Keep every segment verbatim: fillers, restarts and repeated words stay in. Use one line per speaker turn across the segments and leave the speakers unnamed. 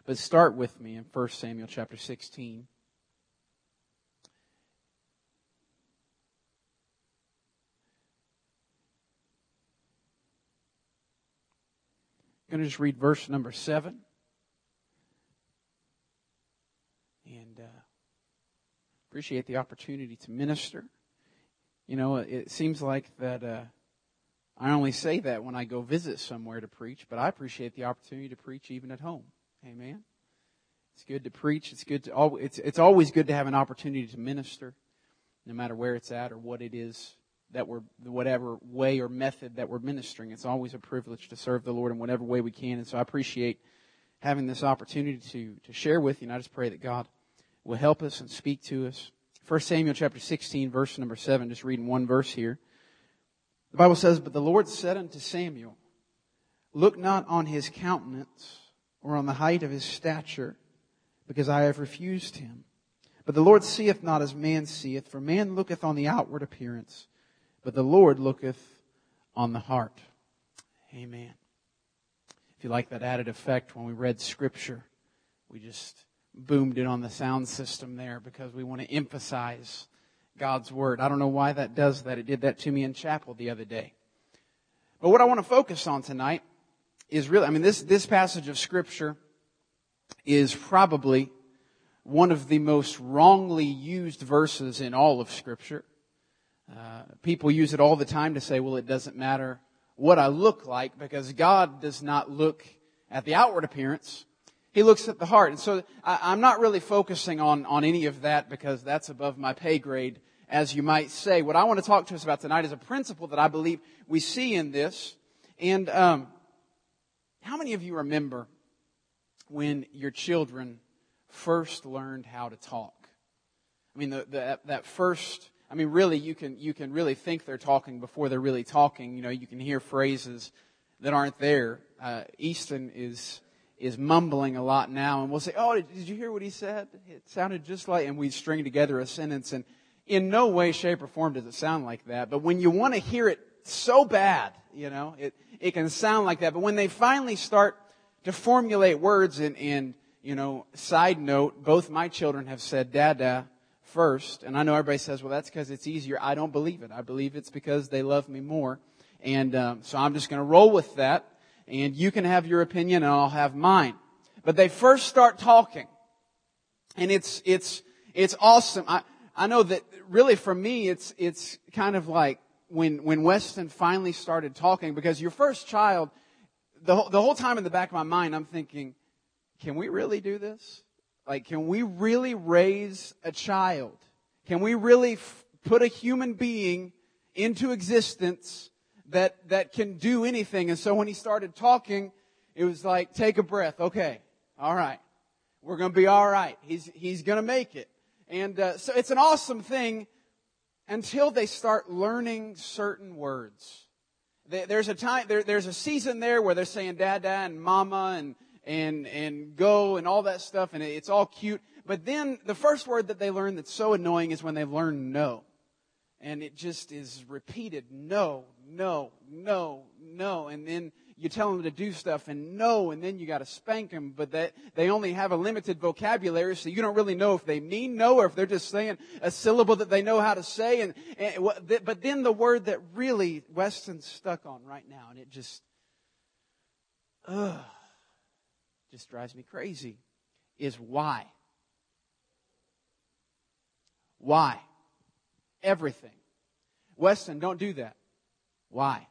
But start with me in First Samuel chapter sixteen. I'm going to just read verse number seven. And uh, appreciate the opportunity to minister. You know, it seems like that uh, I only say that when I go visit somewhere to preach, but I appreciate the opportunity to preach even at home. Amen. It's good to preach. It's good to. It's it's always good to have an opportunity to minister, no matter where it's at or what it is that we're, whatever way or method that we're ministering. It's always a privilege to serve the Lord in whatever way we can. And so I appreciate having this opportunity to, to share with you. And I just pray that God will help us and speak to us. First Samuel chapter sixteen, verse number seven, just reading one verse here. The Bible says, "But the Lord said unto Samuel, Look not on his countenance or on the height of his stature, because I have refused him. But the Lord seeth not as man seeth, for man looketh on the outward appearance, but the Lord looketh on the heart." Amen. If you like that added effect when we read Scripture, we just boomed it on the sound system there because we want to emphasize God's Word. I don't know why that does that. It did that to me in chapel the other day. But what I want to focus on tonight is really, I mean, this, this passage of Scripture is probably one of the most wrongly used verses in all of Scripture. Uh, people use it all the time to say, well, it doesn't matter what I look like because God does not look at the outward appearance. He looks at the heart. And so I, I'm not really focusing on, on any of that because that's above my pay grade, as you might say. What I want to talk to us about tonight is a principle that I believe we see in this. And um, how many of you remember when your children first learned how to talk? I mean, the, the, that first... I mean, really, you can you can really think they're talking before they're really talking. You know, you can hear phrases that aren't there. Uh, Easton is is mumbling a lot now, and we'll say, "Oh, did, did you hear what he said? It sounded just like..." And we string together a sentence, and in no way, shape, or form does it sound like that. But when you want to hear it so bad, you know, it it can sound like that. But when they finally start to formulate words, and and you know, side note, both my children have said "dada" first, and I know everybody says, well, that's because it's easier. I don't believe it. I believe it's because they love me more. And um, so I'm just going to roll with that, and you can have your opinion and I'll have mine. But they first start talking, and it's it's it's awesome. I I know that really for me it's it's kind of like when when Weston finally started talking, because your first child, the whole, the whole time in the back of my mind I'm thinking, can we really do this? Like, can we really raise a child? Can we really f- put a human being into existence that that can do anything? And so when he started talking, it was like, take a breath. Okay, all right. We're going to be all right. He's he's going to make it. And uh, so it's an awesome thing until they start learning certain words. They, there's a time, there, there's a season there where they're saying dada and mama and and and go and all that stuff, and it's all cute. But then the first word that they learn that's so annoying is when they've learned no. And it just is repeated, no, no, no, no. And then you tell them to do stuff and no, and then you got to spank them. But that they only have a limited vocabulary, so you don't really know if they mean no or if they're just saying a syllable that they know how to say. And, and But then the word that really Weston's stuck on right now, and it just, ugh. just drives me crazy, is why. Why? Everything. Weston, don't do that. Why?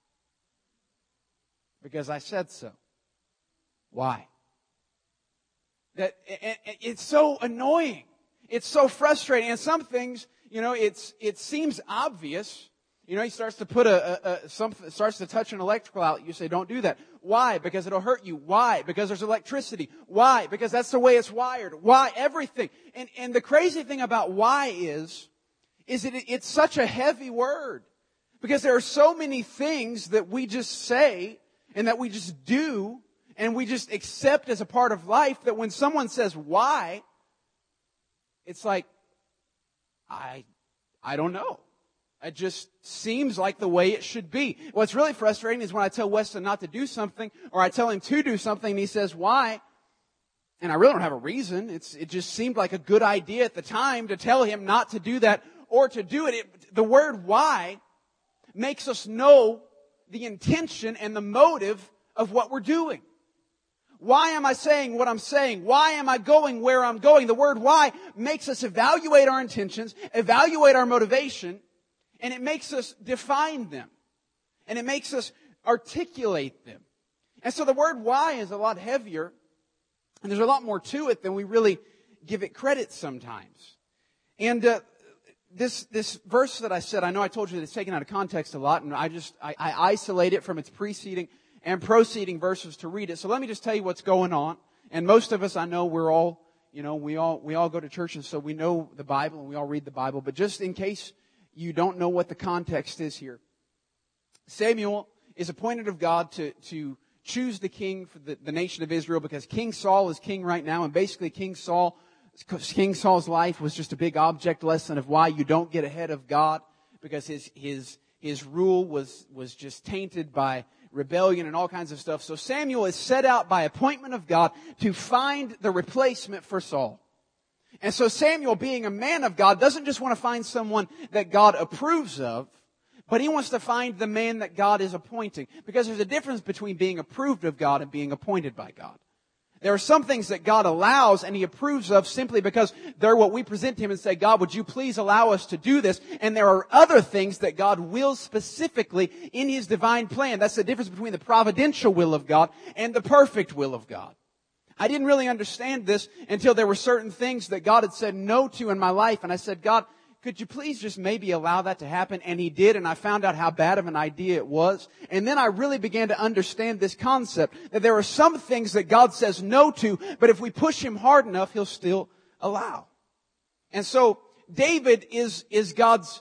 Because I said so. Why? That it's so annoying. It's so frustrating. And some things, you know, it's it seems obvious. You know, he starts to put a, a, a something, starts to touch an electrical outlet. You say, don't do that. Why? Because it'll hurt you. Why? Because there's electricity. Why? Because that's the way it's wired. Why? Everything. And, and the crazy thing about why is, is that it, it's such a heavy word. Because there are so many things that we just say and that we just do and we just accept as a part of life that when someone says why, it's like, I, I don't know. It just seems like the way it should be. What's really frustrating is when I tell Weston not to do something, or I tell him to do something and he says, why? And I really don't have a reason. It's, it just seemed like a good idea at the time to tell him not to do that or to do it. it the word why makes us know the intention and the motive of what we're doing. Why am I saying what I'm saying? Why am I going where I'm going? The word why makes us evaluate our intentions, evaluate our motivation, and it makes us define them. And it makes us articulate them. And so the word why is a lot heavier, and there's a lot more to it than we really give it credit sometimes. And uh, this this verse that I said, I know I told you that it's taken out of context a lot, and I just I, I isolate it from its preceding and proceeding verses to read it. So let me just tell you what's going on. And most of us, I know we're all, you know, we all we all go to church, and so we know the Bible and we all read the Bible. But just in case you don't know what the context is here, Samuel is appointed of God to to choose the king for the, the nation of Israel, because King Saul is king right now, and basically King Saul, King Saul's life was just a big object lesson of why you don't get ahead of God, because his his his rule was was just tainted by rebellion and all kinds of stuff. So Samuel is set out by appointment of God to find the replacement for Saul. And so Samuel, being a man of God, doesn't just want to find someone that God approves of, but he wants to find the man that God is appointing. Because there's a difference between being approved of God and being appointed by God. There are some things that God allows and He approves of simply because they're what we present to Him and say, God, would you please allow us to do this? And there are other things that God wills specifically in His divine plan. That's the difference between the providential will of God and the perfect will of God. I didn't really understand this until there were certain things that God had said no to in my life. And I said, God, could you please just maybe allow that to happen? And He did, and I found out how bad of an idea it was. And then I really began to understand this concept, that there are some things that God says no to, but if we push Him hard enough, He'll still allow. And so David is, is God's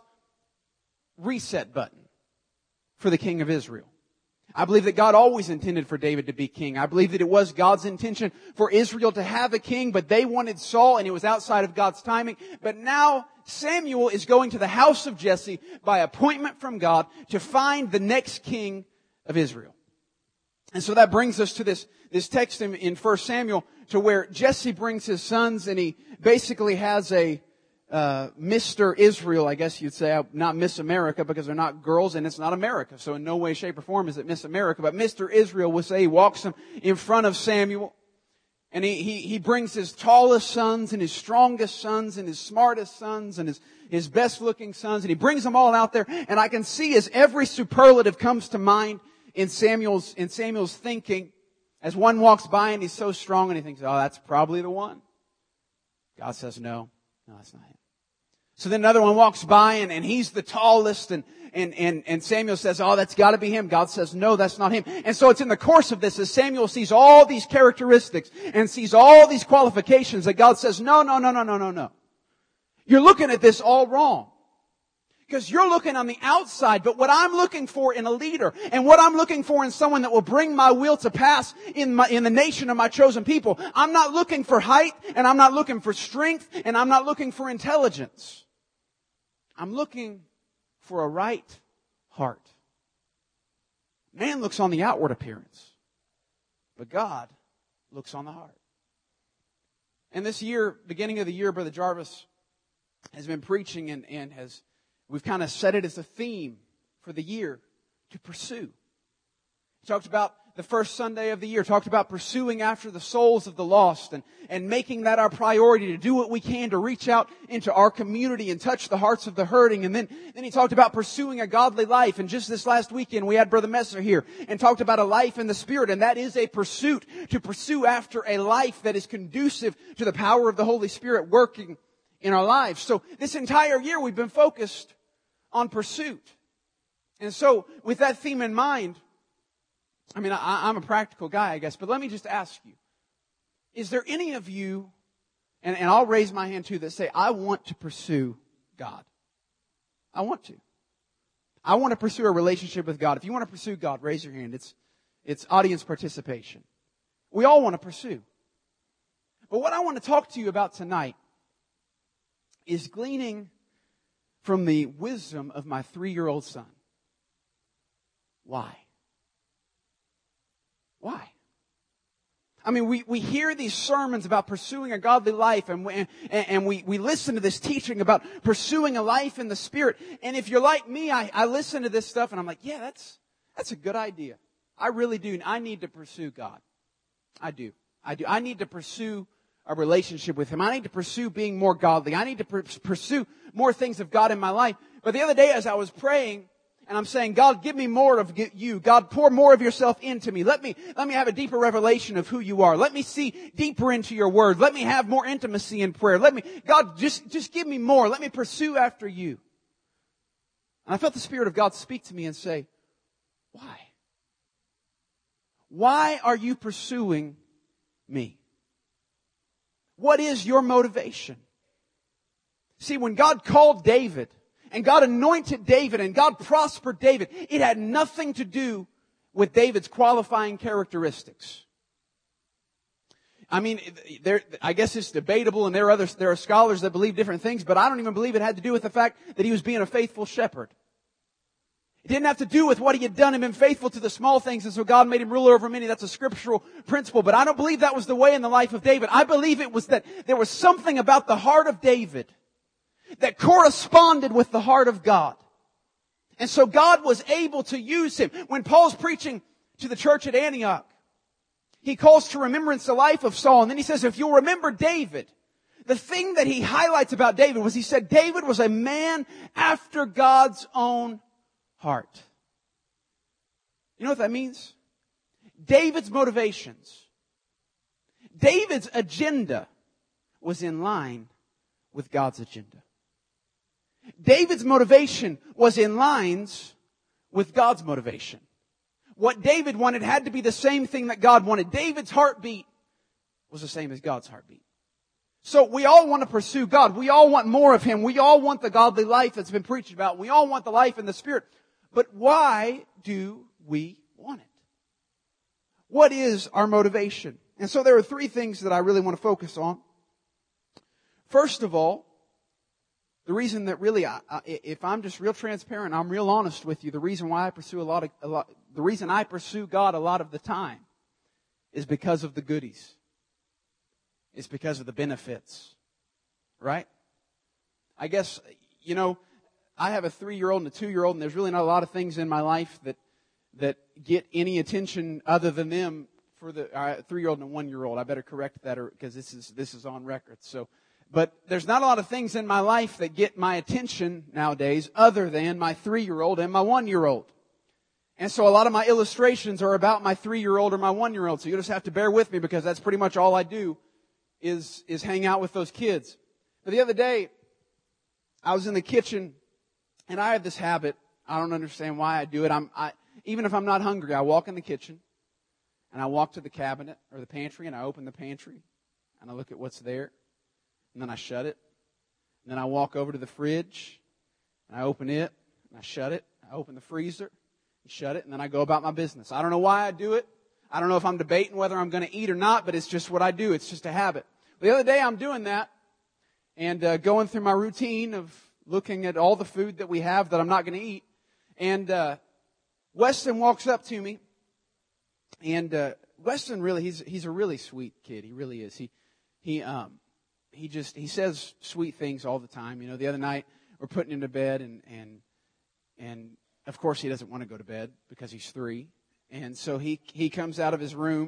reset button for the king of Israel. I believe that God always intended for David to be king. I believe that it was God's intention for Israel to have a king, but they wanted Saul, and it was outside of God's timing. But now Samuel is going to the house of Jesse by appointment from God to find the next king of Israel. And so that brings us to this, this text in, in First Samuel, to where Jesse brings his sons, and he basically has a Uh, Mister Israel, I guess you'd say, not Miss America, because they're not girls and it's not America. So in no way, shape, or form is it Miss America. But Mister Israel would say, he walks him in front of Samuel. And he, he, he brings his tallest sons and his strongest sons and his smartest sons and his, his best looking sons. And he brings them all out there. And I can see as every superlative comes to mind in Samuel's, in Samuel's thinking, as one walks by and he's so strong and he thinks, oh, that's probably the one. God says, no, no, that's not him. So then another one walks by and, and he's the tallest, and, and, and, and Samuel says, oh, that's gotta be him. God says, no, that's not him. And so it's in the course of this, as Samuel sees all these characteristics and sees all these qualifications, that God says, no, no, no, no, no, no, no. You're looking at this all wrong. Because you're looking on the outside, but what I'm looking for in a leader, and what I'm looking for in someone that will bring my will to pass in my, in the nation of my chosen people, I'm not looking for height, and I'm not looking for strength, and I'm not looking for intelligence. I'm looking for a right heart. Man looks on the outward appearance, but God looks on the heart. And this year, beginning of the year, Brother Jarvis has been preaching and, and has, we've kind of set it as a theme for the year to pursue. He talked about the first Sunday of the year, talked about pursuing after the souls of the lost and, and making that our priority, to do what we can to reach out into our community and touch the hearts of the hurting. And then, then he talked about pursuing a godly life. And just this last weekend, we had Brother Messer here and talked about a life in the Spirit. And that is a pursuit, to pursue after a life that is conducive to the power of the Holy Spirit working in our lives. So this entire year, we've been focused on pursuit. And so with that theme in mind, I mean, I, I'm a practical guy, I guess, but let me just ask you, is there any of you, and, and I'll raise my hand too, that say, I want to pursue God. I want to. I want to pursue a relationship with God. If you want to pursue God, raise your hand. It's, it's audience participation. We all want to pursue. But what I want to talk to you about tonight is gleaning from the wisdom of my three-year-old son. Why? Why? I mean, we, we hear these sermons about pursuing a godly life, and we, and, and we, we listen to this teaching about pursuing a life in the Spirit. And if you're like me, I, I listen to this stuff and I'm like, yeah, that's, that's a good idea. I really do. I need to pursue God. I do. I do. I need to pursue a relationship with Him. I need to pursue being more godly. I need to pr- pursue more things of God in my life. But the other day as I was praying, and I'm saying, God, give me more of you. God, pour more of yourself into me. Let me, let me have a deeper revelation of who you are. Let me see deeper into your word. Let me have more intimacy in prayer. Let me, God, just, just give me more. Let me pursue after you. And I felt the Spirit of God speak to me and say, why? Why are you pursuing me? What is your motivation? See, when God called David, and God anointed David, and God prospered David, it had nothing to do with David's qualifying characteristics. I mean, there, I guess it's debatable, and there are others, there are scholars that believe different things, but I don't even believe it had to do with the fact that he was being a faithful shepherd. It didn't have to do with what he had done and been faithful to the small things, and so God made him ruler over many. That's a scriptural principle, but I don't believe that was the way in the life of David. I believe it was that there was something about the heart of David that corresponded with the heart of God. And so God was able to use him. When Paul's preaching to the church at Antioch, he calls to remembrance the life of Saul. And then he says, if you'll remember David, the thing that he highlights about David was he said David was a man after God's own heart. You know what that means? David's motivations, David's agenda was in line with God's agenda. David's motivation was in lines with God's motivation. What David wanted had to be the same thing that God wanted. David's heartbeat was the same as God's heartbeat. So we all want to pursue God. We all want more of Him. We all want the godly life that's been preached about. We all want the life in the Spirit. But why do we want it? What is our motivation? And so there are three things that I really want to focus on. First of all, the reason that really, I, I, if I'm just real transparent, I'm real honest with you, the reason why I pursue a lot of, a lot, the reason I pursue God a lot of the time is because of the goodies. It's because of the benefits. Right? I guess, you know, I have a three-year-old and a two-year-old, and there's really not a lot of things in my life that, that get any attention other than them for the uh, three-year-old and a one-year-old. I better correct that because this is, this is on record. So, But there's not a lot of things in my life that get my attention nowadays other than my three-year-old and my one-year-old. And so a lot of my illustrations are about my three-year-old or my one-year-old. So you just have to bear with me because that's pretty much all I do is, is hang out with those kids. But the other day, I was in the kitchen and I have this habit. I don't understand why I do it. I'm, I, even if I'm not hungry, I walk in the kitchen and I walk to the cabinet or the pantry and I open the pantry and I look at what's there. And then I shut it. And then I walk over to the fridge. And I open it. And I shut it. I open the freezer. And shut it. And then I go about my business. I don't know why I do it. I don't know if I'm debating whether I'm going to eat or not. But it's just what I do. It's just a habit. The other day I'm doing that. And uh, going through my routine of looking at all the food that we have that I'm not going to eat. And uh, Weston walks up to me. And uh, Weston really, he's he's a really sweet kid. He really is. He, he, um... He just, he says sweet things all the time. You know, the other night we're putting him to bed and, and, and of course he doesn't want to go to bed because he's three. And so he, he comes out of his room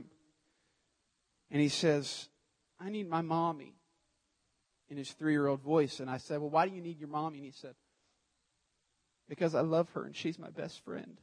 and he says, I need my mommy, in his three-year-old voice. And I said, well, why do you need your mommy? And he said, because I love her and she's my best friend.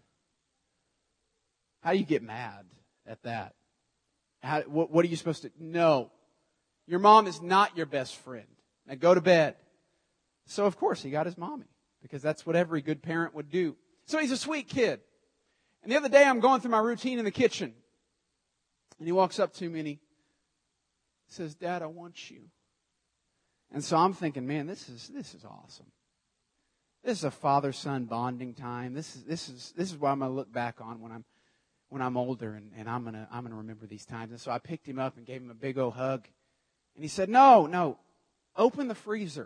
How do you get mad at that? How, what, what are you supposed to, no. Your mom is not your best friend. Now go to bed. So of course he got his mommy because that's what every good parent would do. So he's a sweet kid. And the other day I'm going through my routine in the kitchen. And he walks up to me and he says, Dad, I want you. And so I'm thinking, man, this is this is awesome. This is a father-son bonding time. This is this is this is what I'm gonna look back on when I'm when I'm older and, and I'm gonna I'm gonna remember these times. And so I picked him up and gave him a big old hug. And he said, no, no, open the freezer.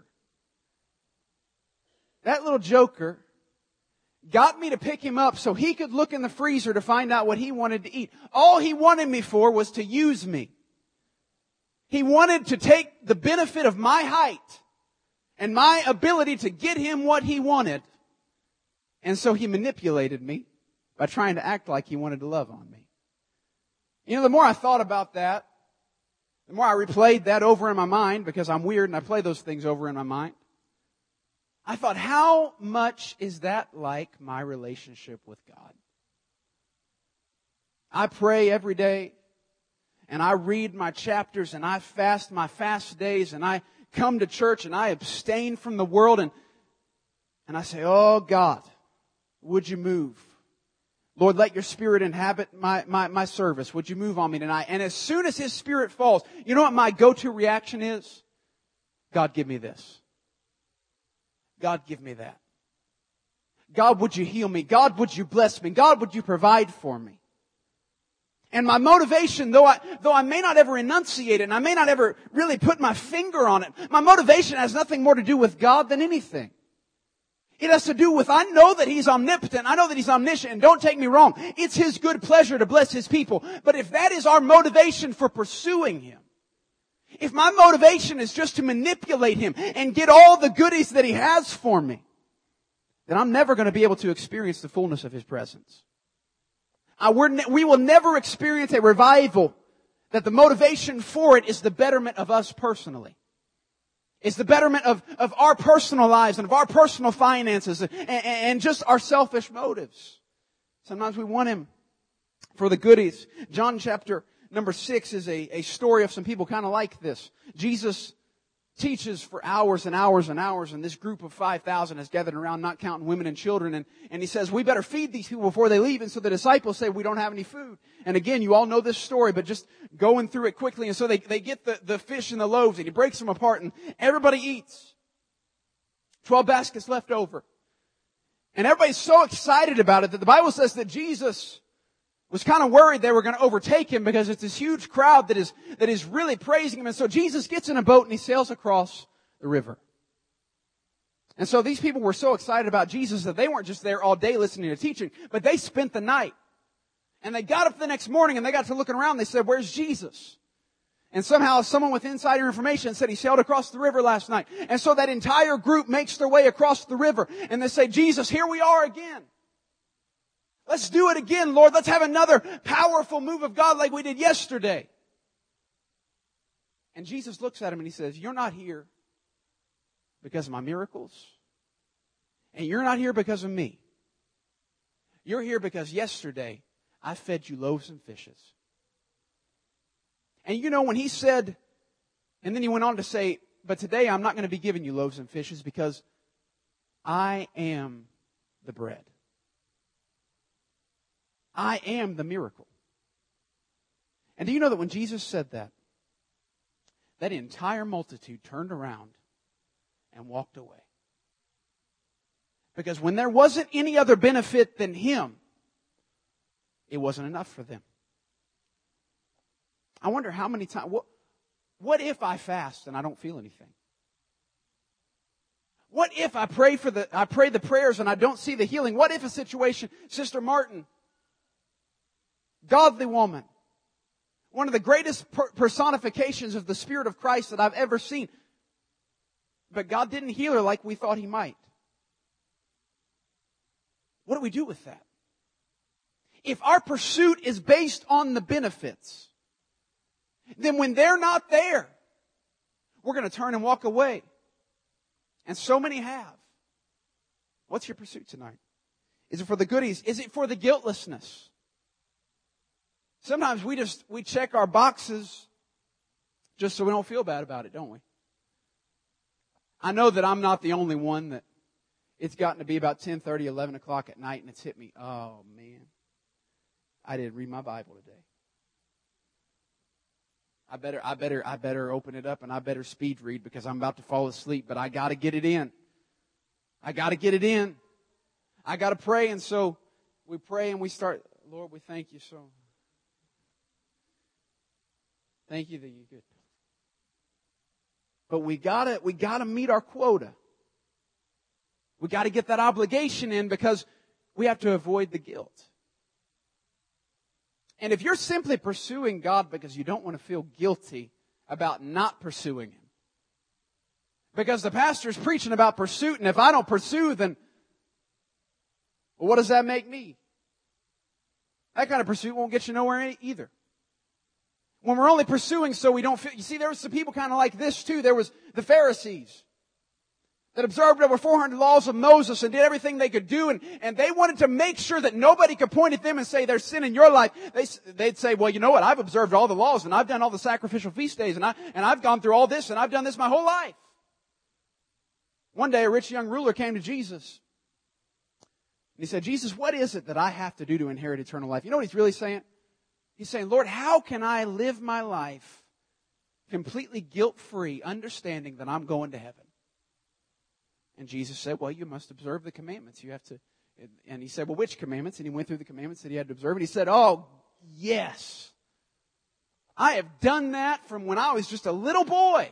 That little joker got me to pick him up so he could look in the freezer to find out what he wanted to eat. All he wanted me for was to use me. He wanted to take the benefit of my height and my ability to get him what he wanted. And so he manipulated me by trying to act like he wanted to love on me. You know, the more I thought about that, the more I replayed that over in my mind, because I'm weird and I play those things over in my mind, I thought, how much is that like my relationship with God? I pray every day, and I read my chapters, and I fast my fast days, and I come to church, and I abstain from the world, and, and I say, oh God, would you move? Lord, let your Spirit inhabit my, my, my service. Would you move on me tonight? And as soon as His Spirit falls, you know what my go-to reaction is? God, give me this. God, give me that. God, would you heal me? God, would you bless me? God, would you provide for me? And my motivation, though I, though I may not ever enunciate it, and I may not ever really put my finger on it, my motivation has nothing more to do with God than anything. It has to do with, I know that He's omnipotent. I know that He's omniscient. And don't take me wrong. It's His good pleasure to bless His people. But if that is our motivation for pursuing Him, if my motivation is just to manipulate Him and get all the goodies that He has for me, then I'm never going to be able to experience the fullness of His presence. I, we're ne- we will never experience a revival that the motivation for it is the betterment of us personally. It's the betterment of, of our personal lives and of our personal finances and, and, and just our selfish motives. Sometimes we want Him for the goodies. John chapter number six is a, a story of some people kind of like this. Jesus teaches for hours and hours and hours, and this group of five thousand is gathered around, not counting women and children, and, and He says, we better feed these people before they leave. And so the disciples say, we don't have any food. And again, you all know this story, but just going through it quickly. And so they, they get the, the fish and the loaves, and He breaks them apart, and everybody eats. Twelve baskets left over. And everybody's so excited about it that the Bible says that Jesus was kind of worried they were going to overtake Him, because it's this huge crowd that is, that is really praising Him. And so Jesus gets in a boat and He sails across the river. And so these people were so excited about Jesus that they weren't just there all day listening to teaching, but they spent the night. And they got up the next morning and they got to looking around. They said, where's Jesus? And somehow someone with insider information said He sailed across the river last night. And so that entire group makes their way across the river. And they say, Jesus, here we are again. Let's do it again, Lord. Let's have another powerful move of God like we did yesterday. And Jesus looks at him and He says, you're not here because of my miracles. And you're not here because of me. You're here because yesterday I fed you loaves and fishes. And you know, when He said, and then He went on to say, but today I'm not going to be giving you loaves and fishes because I am the bread. I am the miracle. And do you know that when Jesus said that, that entire multitude turned around and walked away? Because when there wasn't any other benefit than Him, it wasn't enough for them. I wonder how many times, what, what if I fast and I don't feel anything? What if I pray for the, I pray the prayers and I don't see the healing? What if a situation, Sister Martin, godly woman, one of the greatest per- personifications of the Spirit of Christ that I've ever seen. But God didn't heal her like we thought He might. What do we do with that? If our pursuit is based on the benefits, then when they're not there, we're going to turn and walk away. And so many have. What's your pursuit tonight? Is it for the goodies? Is it for the guiltlessness? Sometimes we just, we check our boxes just so we don't feel bad about it, don't we? I know that I'm not the only one that it's gotten to be about ten thirty, eleven o'clock at night and it's hit me. Oh man, I didn't read my Bible today. I better, I better, I better open it up and I better speed read because I'm about to fall asleep, but I got to get it in. I got to get it in. I got to pray. And so we pray and we start, Lord, we thank you so Thank you that you're good. But we gotta, we gotta meet our quota. We gotta get that obligation in because we have to avoid the guilt. And if you're simply pursuing God because you don't want to feel guilty about not pursuing Him. Because the pastor's preaching about pursuit, and if I don't pursue, then, well, what does that make me? That kind of pursuit won't get you nowhere either. When we're only pursuing so we don't feel... You see, there was some people kind of like this too. There was the Pharisees that observed over four hundred laws of Moses and did everything they could do, and, and they wanted to make sure that nobody could point at them and say there's sin in your life. They, they'd say, well, you know what, I've observed all the laws, and I've done all the sacrificial feast days, and, I, and I've gone through all this, and I've done this my whole life. One day a rich young ruler came to Jesus, and he said, Jesus, what is it that I have to do to inherit eternal life? You know what he's really saying? He's saying, Lord, how can I live my life completely guilt-free, understanding that I'm going to heaven? And Jesus said, well, you must observe the commandments. You have to. And he said, well, which commandments? And he went through the commandments that he had to observe. And he said, oh, yes. I have done that from when I was just a little boy.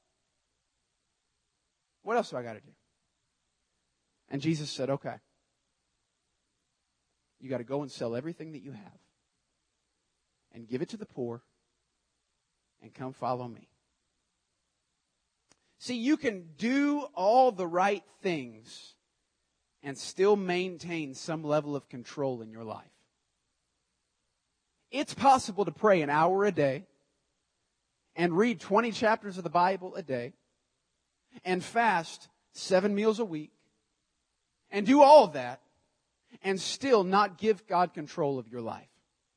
What else do I got to do? And Jesus said, okay. You got to go and sell everything that you have and give it to the poor and come follow me. See, you can do all the right things and still maintain some level of control in your life. It's possible to pray an hour a day and read twenty chapters of the Bible a day and fast seven meals a week and do all of that and still not give God control of your life.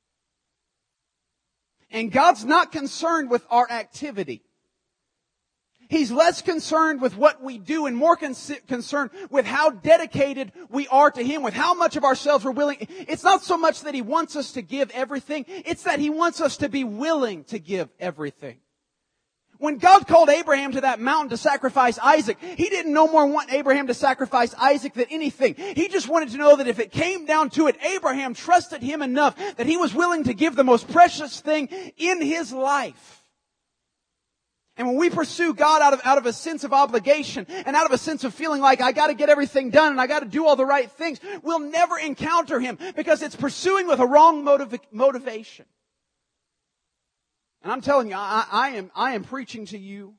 And God's not concerned with our activity. He's less concerned with what we do and more con- concerned with how dedicated we are to Him, with how much of ourselves we're willing. It's not so much that He wants us to give everything. It's that He wants us to be willing to give everything. When God called Abraham to that mountain to sacrifice Isaac, He didn't no more want Abraham to sacrifice Isaac than anything. He just wanted to know that if it came down to it, Abraham trusted Him enough that he was willing to give the most precious thing in his life. And when we pursue God out of, out of a sense of obligation and out of a sense of feeling like I got to get everything done and I got to do all the right things, we'll never encounter Him because it's pursuing with a wrong motiv- motivation. And I'm telling you, I, I am I am preaching to you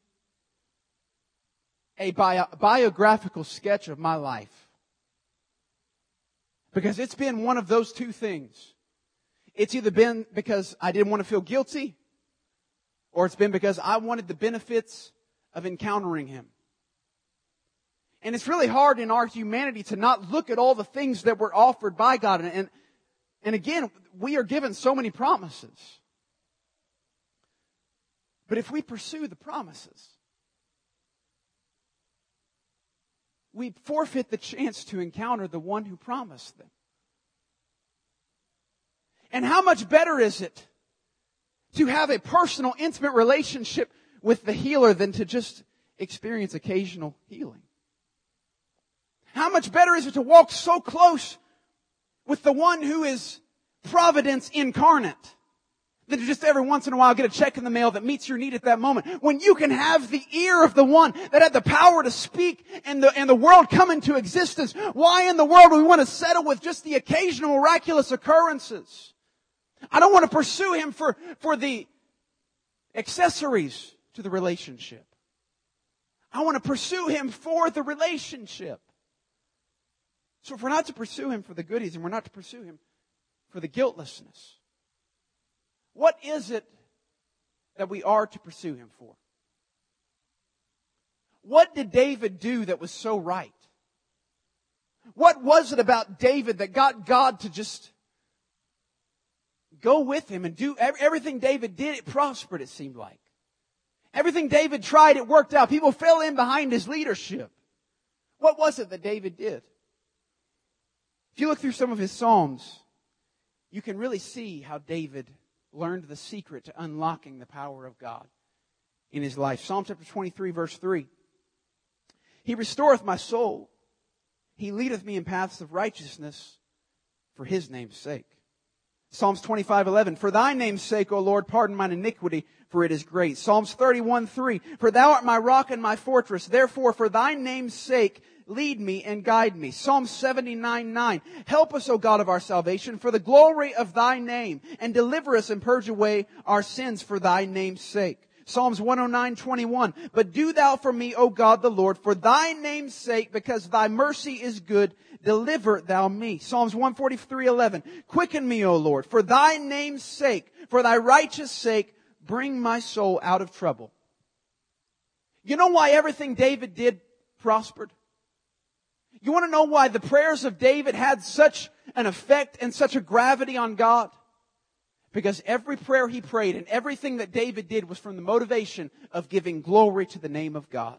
a bio, biographical sketch of my life. Because it's been one of those two things. It's either been because I didn't want to feel guilty, or it's been because I wanted the benefits of encountering Him. And it's really hard in our humanity to not look at all the things that were offered by God. And, and, and again, we are given so many promises. But if we pursue the promises, we forfeit the chance to encounter the one who promised them. And how much better is it to have a personal, intimate relationship with the healer than to just experience occasional healing? How much better is it to walk so close with the one who is providence incarnate than to just every once in a while get a check in the mail that meets your need at that moment? When you can have the ear of the one that had the power to speak and the, and the world come into existence, why in the world do we want to settle with just the occasional miraculous occurrences? I don't want to pursue Him for, for the accessories to the relationship. I want to pursue Him for the relationship. So if we're not to pursue Him for the goodies and we're not to pursue Him for the guiltlessness, what is it that we are to pursue Him for? What did David do that was so right? What was it about David that got God to just go with him and do everything David did? It prospered, it seemed like. Everything David tried, it worked out. People fell in behind his leadership. What was it that David did? If you look through some of his Psalms, you can really see how David learned the secret to unlocking the power of God in his life. Psalm chapter twenty-three, verse three. He restoreth my soul. He leadeth me in paths of righteousness for His name's sake. Psalms twenty-five, eleven. For Thy name's sake, O Lord, pardon mine iniquity, for it is great. Psalms thirty-one, three. For Thou art my rock and my fortress. Therefore, for Thy name's sake, lead me and guide me. Psalm seventy-nine, nine. Help us, O God of our salvation, for the glory of Thy name, and deliver us and purge away our sins for Thy name's sake. Psalms one oh nine, twenty-one. But do thou for me, O God the Lord, for thy name's sake, because thy mercy is good, deliver thou me. Psalms one forty-three, eleven. Quicken me, O Lord, for thy name's sake, for thy righteous sake, bring my soul out of trouble. You know why everything David did prospered? You want to know why the prayers of David had such an effect and such a gravity on God? Because every prayer he prayed and everything that David did was from the motivation of giving glory to the name of God.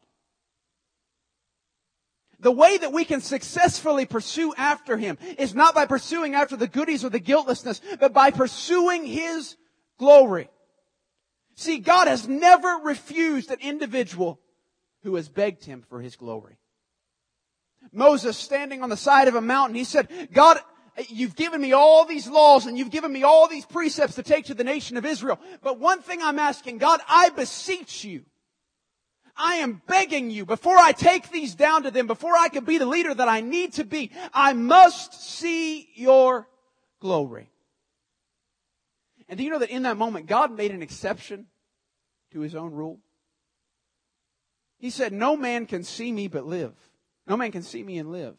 The way that we can successfully pursue after Him is not by pursuing after the goodies or the guiltlessness, but by pursuing His glory. See, God has never refused an individual who has begged Him for His glory. Moses, standing on the side of a mountain, he said, God, you've given me all these laws and you've given me all these precepts to take to the nation of Israel. But one thing I'm asking, God, I beseech you. I am begging you, before I take these down to them, before I can be the leader that I need to be, I must see your glory. And do you know that in that moment, God made an exception to His own rule? He said, no man can see me but live. No man can see me and live.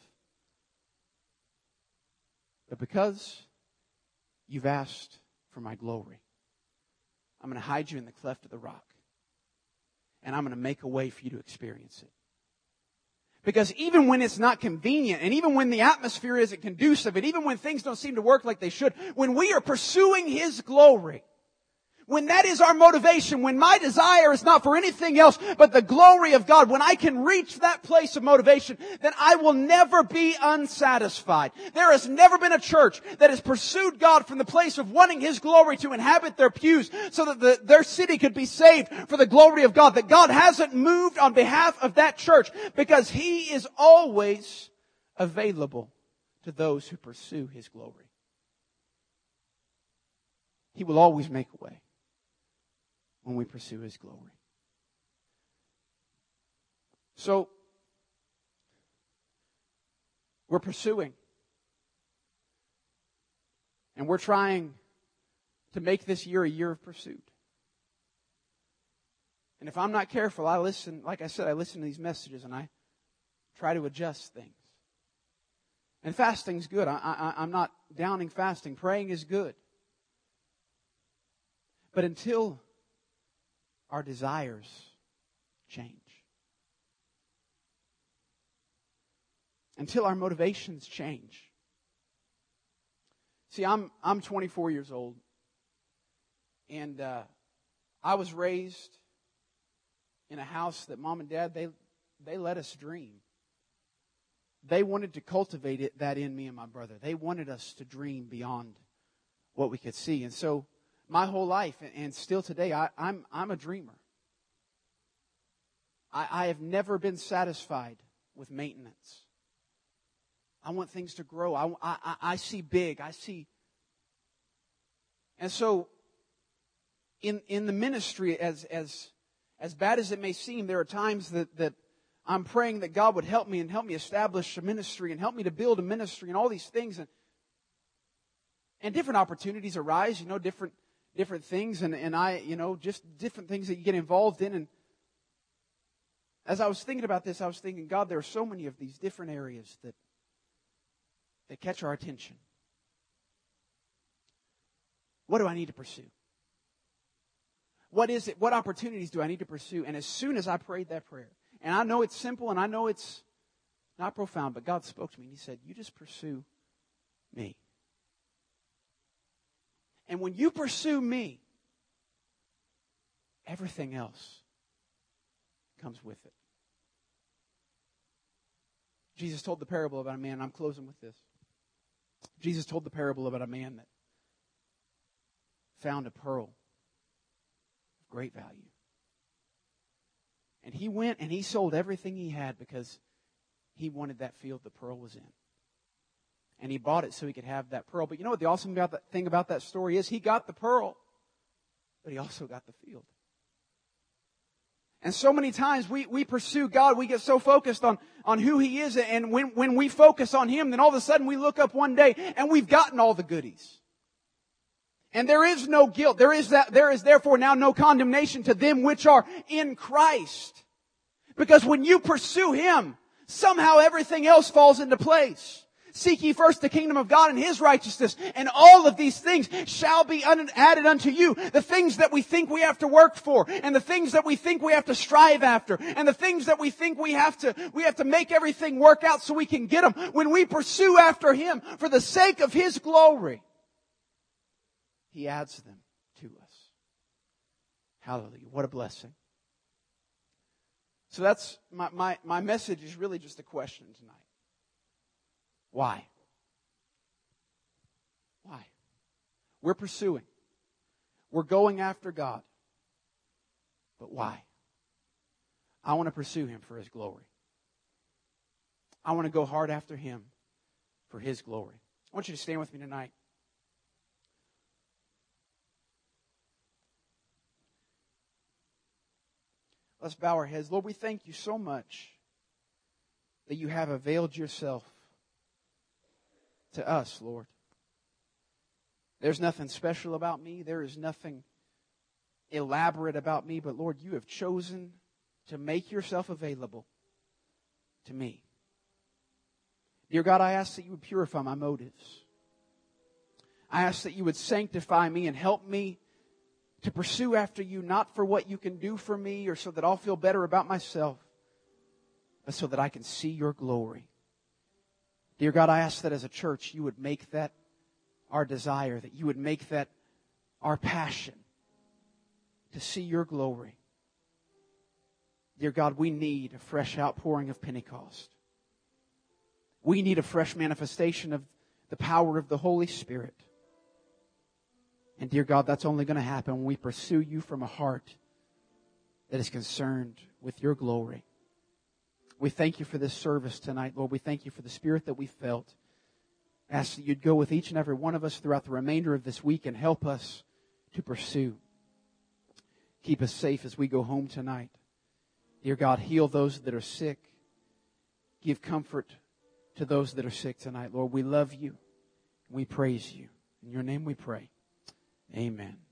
But because you've asked for my glory, I'm going to hide you in the cleft of the rock. And I'm going to make a way for you to experience it. Because even when it's not convenient, and even when the atmosphere isn't conducive, and even when things don't seem to work like they should, when we are pursuing His glory, when that is our motivation, when my desire is not for anything else but the glory of God, when I can reach that place of motivation, then I will never be unsatisfied. There has never been a church that has pursued God from the place of wanting His glory to inhabit their pews so that the, their city could be saved for the glory of God, that God hasn't moved on behalf of that church, because He is always available to those who pursue His glory. He will always make a way when we pursue His glory. So, we're pursuing. And we're trying to make this year a year of pursuit. And if I'm not careful, I listen, like I said, I listen to these messages and I try to adjust things. And fasting's good. I, I, I'm not downing fasting. Praying is good. But until our desires change, until our motivations change. See, I'm I'm twenty-four years old, and uh, I was raised in a house that Mom and Dad they they let us dream. They wanted to cultivate it that in me and my brother. They wanted us to dream beyond what we could see, and so my whole life, and still today, I, I'm I'm a dreamer. I, I have never been satisfied with maintenance. I want things to grow. I, I, I see big. I see. And so, in in the ministry, as as as bad as it may seem, there are times that that I'm praying that God would help me and help me establish a ministry and help me to build a ministry and all these things, and and different opportunities arise. You know, different. different things, and, and I, you know, just different things that you get involved in. And as I was thinking about this, I was thinking, God, there are so many of these different areas that that catch our attention. What do I need to pursue? What is it? What opportunities do I need to pursue? And as soon as I prayed that prayer, and I know it's simple and I know it's not profound, but God spoke to me and He said, you just pursue me. And when you pursue me, everything else comes with it. Jesus told the parable about a man, and I'm closing with this. Jesus told the parable about a man that found a pearl of great value. And he went and he sold everything he had because he wanted that field the pearl was in. And he bought it so he could have that pearl. But you know what the awesome about that thing about that story is? He got the pearl, but he also got the field. And so many times we, we pursue God, we get so focused on, on who He is, and when, when we focus on Him, then all of a sudden we look up one day and we've gotten all the goodies. And there is no guilt. There is that, there is therefore now no condemnation to them which are in Christ. Because when you pursue Him, somehow everything else falls into place. Seek ye first the kingdom of God and His righteousness, and all of these things shall be un- added unto you. The things that we think we have to work for, and the things that we think we have to strive after, and the things that we think we have to, we have to make everything work out so we can get them. When we pursue after Him for the sake of His glory, He adds them to us. Hallelujah. What a blessing. So that's my, my, my message is really just a question tonight. Why? Why? We're pursuing. We're going after God. But why? I want to pursue Him for His glory. I want to go hard after Him for His glory. I want you to stand with me tonight. Let's bow our heads. Lord, we thank You so much that You have availed Yourself to us, Lord. There's nothing special about me. There is nothing elaborate about me. But Lord, You have chosen to make Yourself available to me. Dear God, I ask that You would purify my motives. I ask that You would sanctify me and help me to pursue after You, not for what You can do for me or so that I'll feel better about myself, but so that I can see Your glory. Dear God, I ask that as a church You would make that our desire, that You would make that our passion to see Your glory. Dear God, we need a fresh outpouring of Pentecost. We need a fresh manifestation of the power of the Holy Spirit. And dear God, that's only going to happen when we pursue You from a heart that is concerned with Your glory. We thank You for this service tonight, Lord. We thank You for the Spirit that we felt. Ask that You'd go with each and every one of us throughout the remainder of this week and help us to pursue. Keep us safe as we go home tonight. Dear God, heal those that are sick. Give comfort to those that are sick tonight. Lord, we love You. We praise You. In Your name we pray. Amen.